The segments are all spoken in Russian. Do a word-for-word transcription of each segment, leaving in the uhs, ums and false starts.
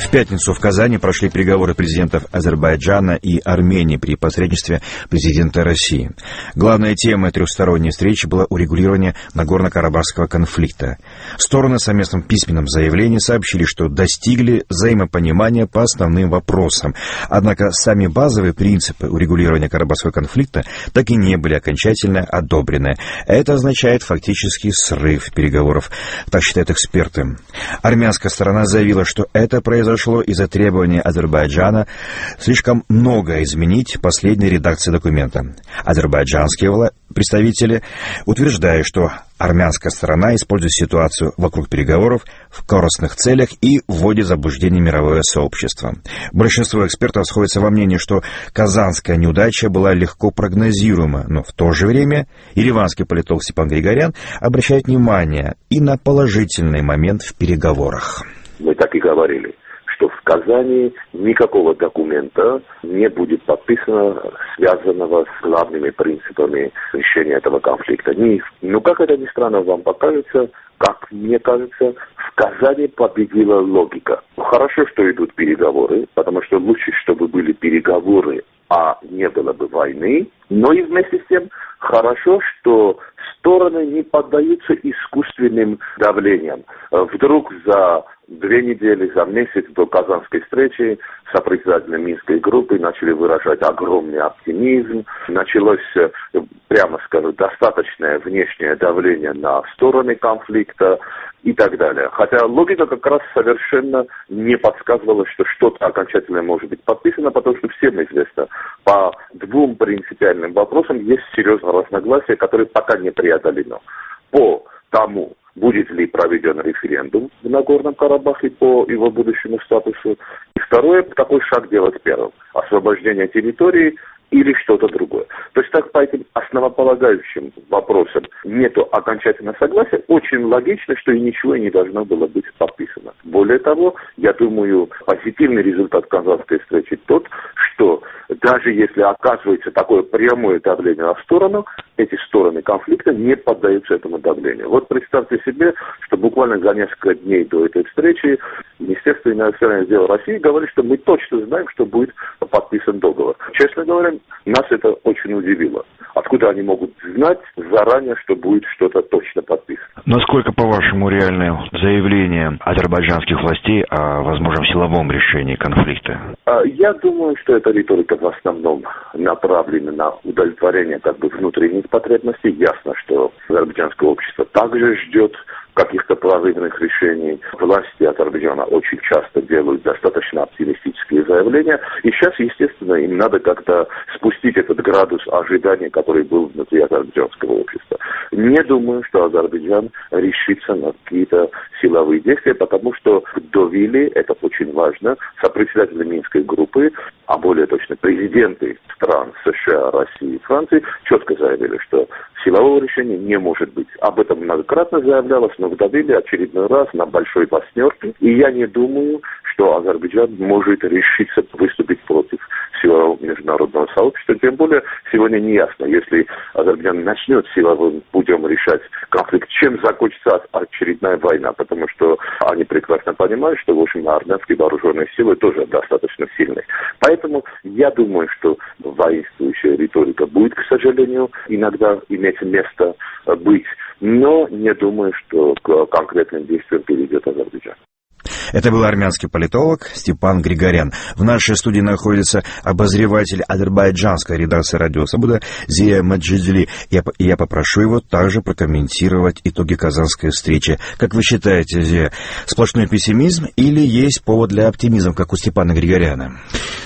В пятницу в Казани прошли переговоры президентов Азербайджана и Армении при посредничестве президента России. Главная тема трехсторонней встречи была урегулирование Нагорно-Карабахского конфликта. Стороны в совместном письменном заявлении сообщили, что достигли взаимопонимания по основным вопросам. Однако сами базовые принципы урегулирования Карабахского конфликта так и не были окончательно одобрены. Это означает фактически срыв переговоров, так считают эксперты. Армянская сторона заявила, что это произошло из-за требования Азербайджана слишком многое изменить в последней редакции документа. Азербайджанские представители утверждают, что армянская сторона использует ситуацию вокруг переговоров в корыстных целях и вводит в заблуждение мировое сообщество. Большинство экспертов сходятся во мнении, что казанская неудача была легко прогнозируема, но в то же время ереванский политолог Степан Григорян обращает внимание и на положительный момент в переговорах. Мы так и говорили, что в Казани никакого документа не будет подписано, связанного с главными принципами решения этого конфликта. Но как это ни странно вам покажется, как мне кажется, в Казани победила логика. Хорошо, что идут переговоры, потому что лучше, чтобы были переговоры, а не было бы войны. Но и вместе с тем хорошо, что стороны не поддаются искусственным давлениям. Вдруг за две недели, за месяц до казанской встречи сопредседатели Минской группы начали выражать огромный оптимизм. Началось, прямо скажу, достаточное внешнее давление на стороны конфликта и так далее. Хотя логика как раз совершенно не подсказывала, что что-то окончательно может быть подписано, потому что всем известно, по двум принципиальным вопросам есть серьезное разногласие, которое пока не преодолено. По тому, будет ли проведен референдум в Нагорном Карабахе по его будущему статусу. И второе, какой шаг делать первым? Освобождение территории или что-то другое. То есть так по этим основополагающим вопросам нету окончательного согласия. Очень логично, что и ничего не должно было быть подписано. Более того, я думаю, позитивный результат казанской встречи тот, что даже если оказывается такое прямое давление на сторону, эти стороны конфликта не поддаются этому давлению. Вот представьте себе, что буквально за несколько дней до этой встречи Министерство иностранных дел России говорит, что мы точно знаем, что будет подписан договор. Честно говоря, нас это очень удивило. Откуда они могут знать заранее, что будет что-то точно подписано? Насколько, по-вашему, реальное заявление азербайджанских властей о возможном силовом решении конфликта? Я думаю, что эта риторика в основном направлена на удовлетворение как бы внутренних потребностей. Ясно, что азербайджанское общество также ждет каких-то положительных решений. Власти Азербайджана очень часто делают достаточно оптимистические заявления. И сейчас, естественно, им надо как-то спустить этот градус ожидания, который был внутри азербайджанского общества. Не думаю, что Азербайджан решится на какие-то силовые действия, потому что довели, это очень важно, сопредседатели Минской группы, а более точно президенты стран США, России и Франции четко заявили, что силового решения не может быть. Об этом многократно заявлялось, но вдавили очередной раз на большой восьмерке. И я не думаю, что Азербайджан может решиться выступить против силового международного сообщества. Тем более, сегодня не ясно, если Азербайджан начнет силовым путем решать конфликт, чем закончится очередная война. Потому что они прекрасно понимают, что, в общем, армянские вооруженные силы тоже достаточно сильные. Поэтому я думаю, что воинствующая риторика будет, к сожалению, иногда иметь место быть. Но не думаю, что к конкретным действиям перейдет Азербайджан. Это был армянский политолог Степан Григорян. В нашей студии находится обозреватель азербайджанской редакции «Радио Свобода» Зия Маджидли. Я, я попрошу его также прокомментировать итоги казанской встречи. Как вы считаете, Зия, сплошной пессимизм или есть повод для оптимизма, как у Степана Григоряна?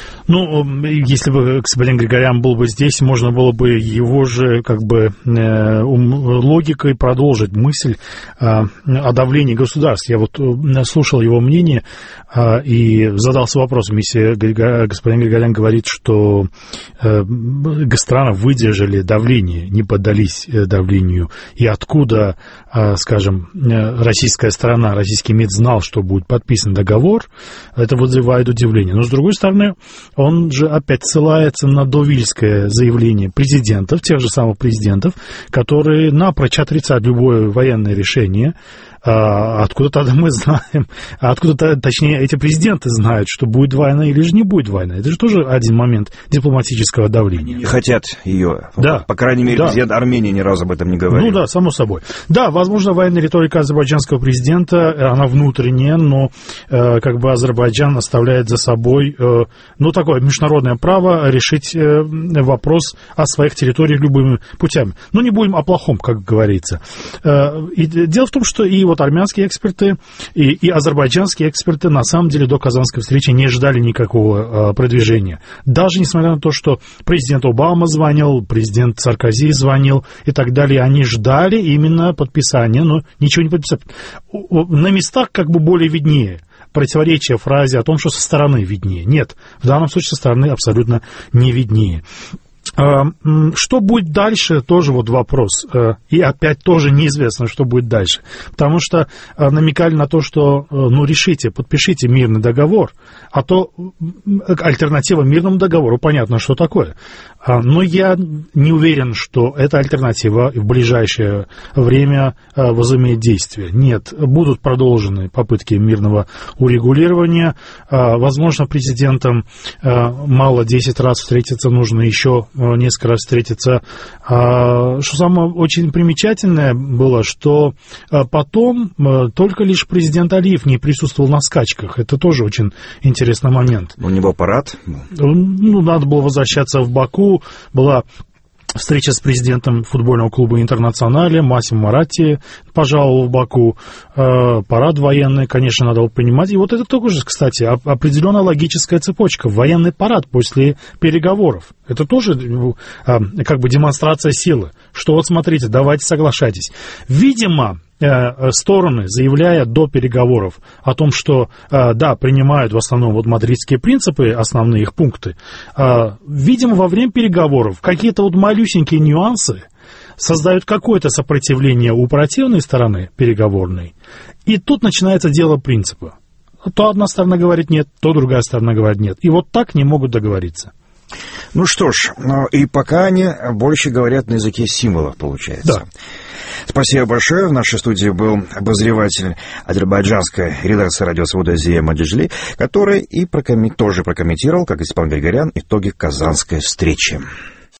Ну, если бы господин Григорян был бы здесь, можно было бы его же как бы э, логикой продолжить мысль э, о давлении государств. Я вот э, слушал его мнение э, и задался вопросом, если Григор, господин Григорян говорит, что э, страны выдержали давление, не поддались э, давлению, и откуда, э, скажем, э, российская сторона, российский МИД знал, что будет подписан договор, это вызывает удивление. Но, с другой стороны, он же опять ссылается на довильское заявление президентов, тех же самых президентов, которые напрочь отрицают любое военное решение А откуда тогда мы знаем, а откуда, точнее, эти президенты знают, что будет война или же не будет война? Это же тоже один момент дипломатического давления. Они не хотят ее. Да. По крайней мере, да. президент Армении ни разу об этом не говорил. Ну да, само собой. Да, возможно, военная риторика азербайджанского президента, она внутренняя, но э, как бы Азербайджан оставляет за собой, э, ну, такое международное право решить э, вопрос о своих территориях любыми путями. Но не будем о плохом, как говорится. Э, и дело в том, что и вот армянские эксперты, и, и азербайджанские эксперты на самом деле до казанской встречи не ждали никакого э, продвижения. Даже несмотря на то, что президент Обама звонил, президент Саркози звонил и так далее, они ждали именно подписания, но ничего не подписали. На местах как бы более виднее противоречие фразе о том, что со стороны виднее. Нет, в данном случае со стороны абсолютно не виднее. Что будет дальше, тоже вот вопрос. И опять тоже неизвестно, что будет дальше. Потому что намекали на то, что, ну, решите, подпишите мирный договор, а то альтернатива мирному договору, понятно, что такое. Но я не уверен, что эта альтернатива в ближайшее время возымеет действие. Нет, будут продолжены попытки мирного урегулирования. Возможно, президентам мало десять раз встретиться, нужно еще несколько раз встретиться. Что самое очень примечательное было, что потом только лишь президент Алиев не присутствовал на скачках. Это тоже очень интересный момент. У него парад? Ну, надо было возвращаться в Баку. Была встреча с президентом футбольного клуба «Интернационале» Масим Маратти пожаловал в Баку. Парад военный, конечно, надо было понимать. И вот это тоже, кстати, определенная логическая цепочка. Военный парад после переговоров. Это тоже как бы демонстрация силы. Что вот смотрите, давайте соглашайтесь. Видимо, стороны, заявляя до переговоров о том, что, да, принимают в основном вот мадридские принципы, основные их пункты, видимо, во время переговоров какие-то вот малюсенькие нюансы создают какое-то сопротивление у противной стороны переговорной, и тут начинается дело принципа. То одна сторона говорит нет, то другая сторона говорит нет. И вот так не могут договориться. Ну что ж, ну и пока они больше говорят на языке символов, получается. Да. Спасибо большое. В нашей студии был обозреватель азербайджанской редакции «Радио Свобода» Зия Мадижли, который и прокоммен... тоже прокомментировал, как и Степан Григорян, итоги казанской встречи.